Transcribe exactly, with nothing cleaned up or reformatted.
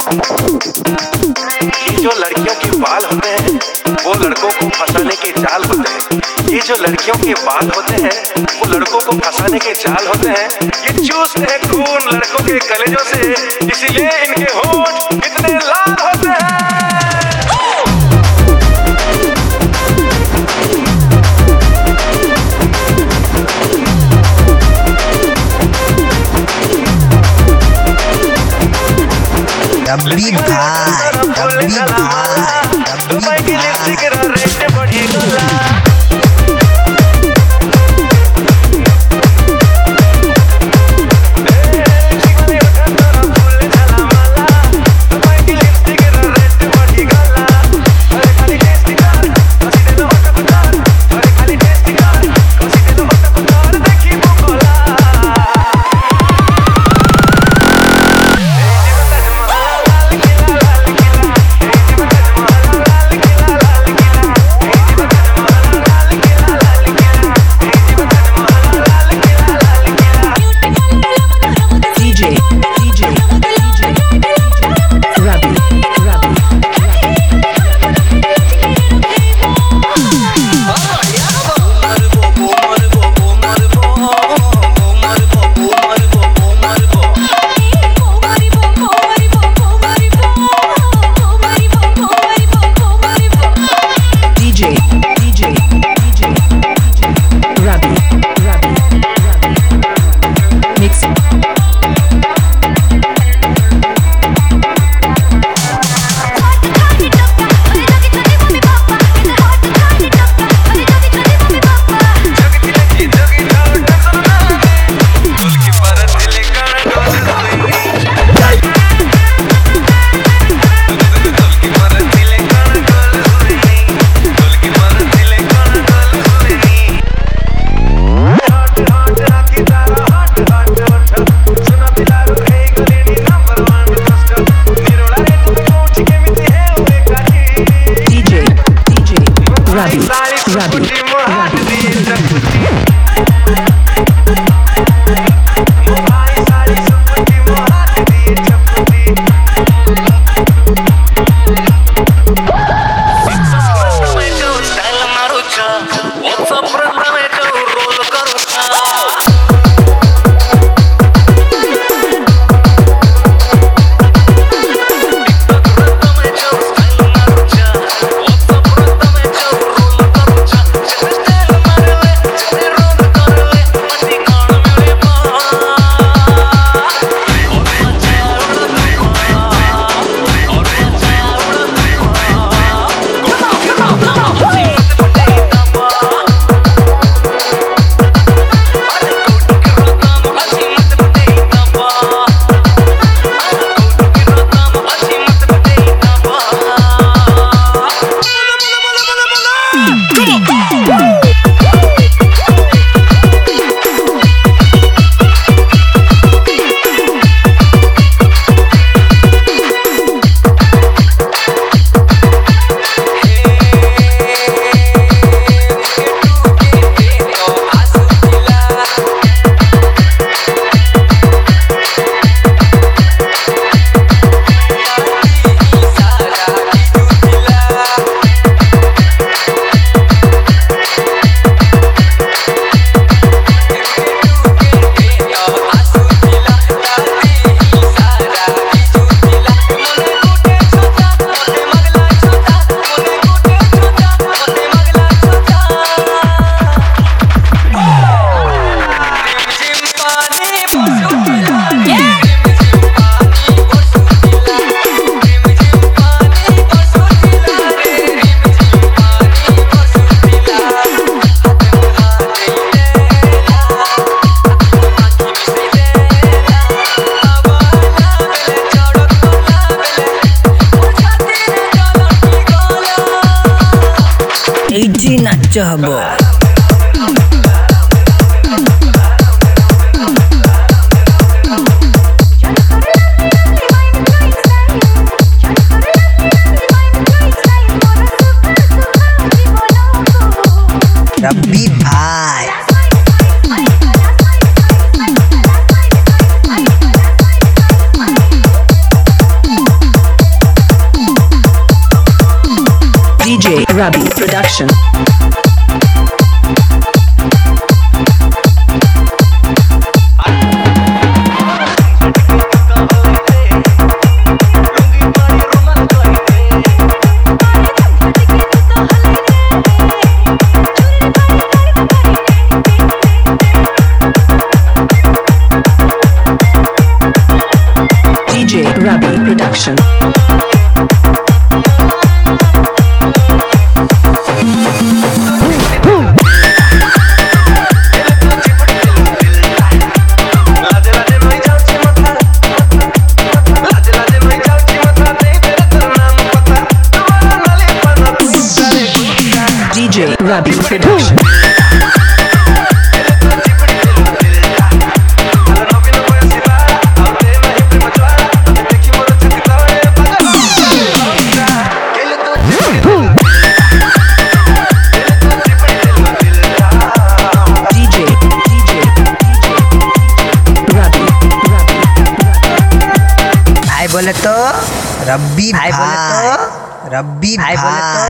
ये जो लड़कियों के बाल होते हैं वो लड़कों को फंसाने के जाल होते हैं। ये जो लड़कियों के बाल होते हैं वो लड़कों को फंसाने के जाल होते हैं। ये चूसते हैं खून लड़कों के कलेजों से, इसीलिए इनके होंठ इतने लाल होते हैं। डब्बी भाई डब्बी भाई डब्बी भाई नाच हब रब्बी भाई Rabi Production. D J Rabi Production. D J Rabi Production. भाई बोले तो रब्बी भाई बोले तो रब्बी भाई बोले तो